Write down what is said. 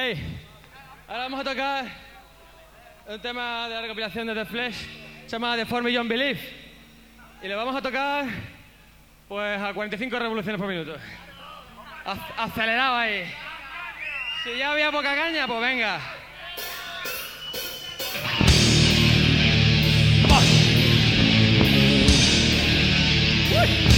Hey, ahora vamos a tocar un tema de la recopilación de The Flesh, se llama The 4 Million Belief, y le vamos a tocar pues a 45 revoluciones por minuto. Acelerado ahí. Si ya había poca caña, pues venga. ¡Vamos! ¡Uy!